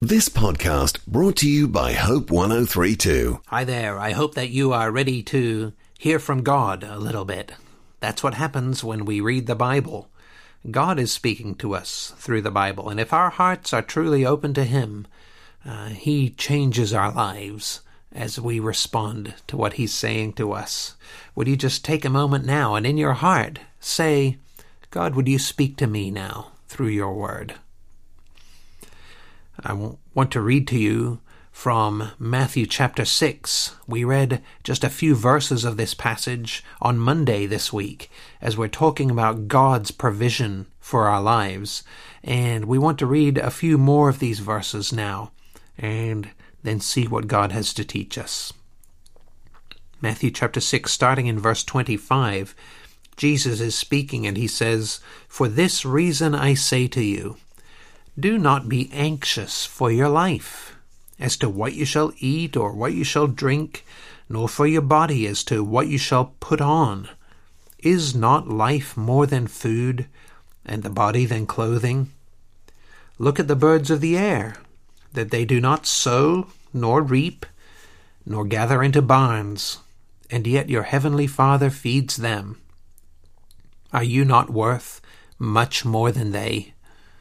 This podcast brought to you by Hope 1032. Hi there. I hope that you are ready to hear from God a little bit. That's what happens when we read the Bible. God is speaking to us through the Bible, and if our hearts are truly open to Him, He changes our lives as we respond to what He's saying to us. Would you just take a moment now and in your heart say, God, would you speak to me now through your word? I want to read to you from Matthew chapter 6. We read just a few verses of this passage on Monday this week as we're talking about God's provision for our lives. And we want to read a few more of these verses now and then see what God has to teach us. Matthew chapter 6, starting in verse 25, Jesus is speaking and he says, "For this reason I say to you, do not be anxious for your life, as to what you shall eat or what you shall drink, nor for your body as to what you shall put on. Is not life more than food, and the body than clothing? Look at the birds of the air, that they do not sow, nor reap, nor gather into barns, and yet your heavenly Father feeds them. Are you not worth much more than they?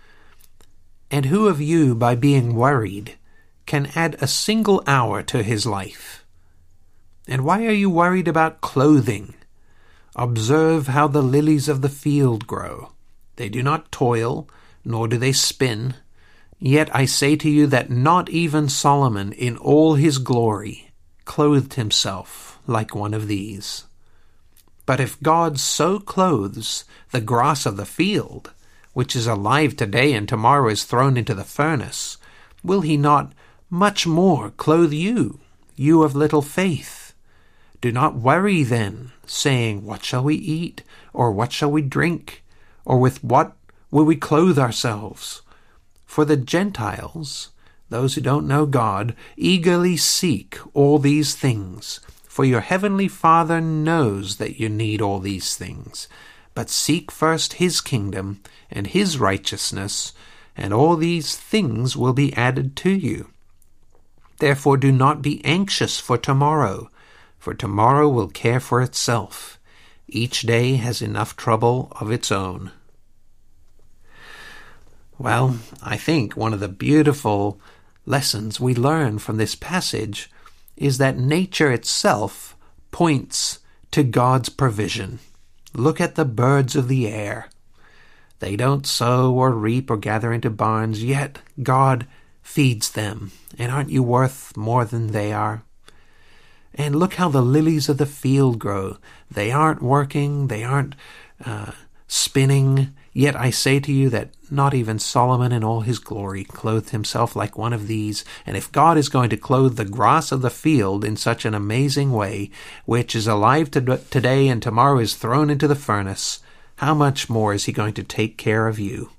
And who of you, by being worried, can add a single hour to his life? And why are you worried about clothing? Observe how the lilies of the field grow. They do not toil, nor do they spin. Yet I say to you that not even Solomon in all his glory clothed himself like one of these. But if God so clothes the grass of the field, which is alive today and tomorrow is thrown into the furnace, will he not much more clothe you, you of little faith? Do not worry then, saying, what shall we eat, or what shall we drink, or with what will we clothe ourselves? For the Gentiles, those who don't know God, eagerly seek all these things, for your heavenly Father knows that you need all these things. But seek first His kingdom and His righteousness, and all these things will be added to you. Therefore do not be anxious for tomorrow will care for itself. Each day has enough trouble of its own." Well, I think one of the beautiful lessons we learn from this passage is that nature itself points to God's provision. Look at the birds of the air. They don't sow or reap or gather into barns, yet God feeds them. And aren't you worth more than they are? And look how the lilies of the field grow. They aren't working, they aren't spinning, yet I say to you that not even Solomon in all his glory clothed himself like one of these. And if God is going to clothe the grass of the field in such an amazing way, which is alive today and tomorrow is thrown into the furnace, how much more is He going to take care of you?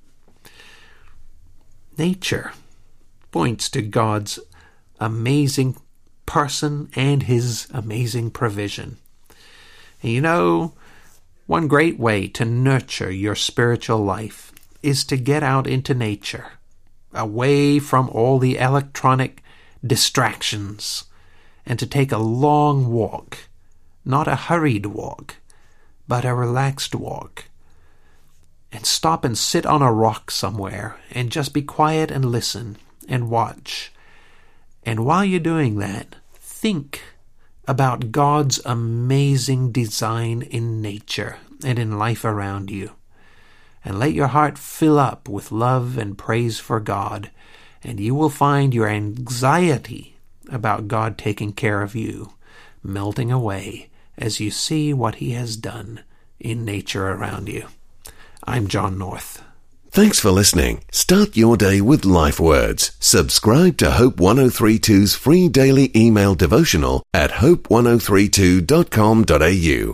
Nature points to God's amazing person and His amazing provision. And you know, one great way to nurture your spiritual life is to get out into nature, away from all the electronic distractions, and to take a long walk, not a hurried walk, but a relaxed walk, and stop and sit on a rock somewhere and just be quiet and listen and watch. And while you're doing that, think about God's amazing design in nature and in life around you. And let your heart fill up with love and praise for God, and you will find your anxiety about God taking care of you melting away as you see what He has done in nature around you. I'm John North. Thanks for listening. Start your day with Life Words. Subscribe to Hope 1032's free daily email devotional at hope1032.com.au.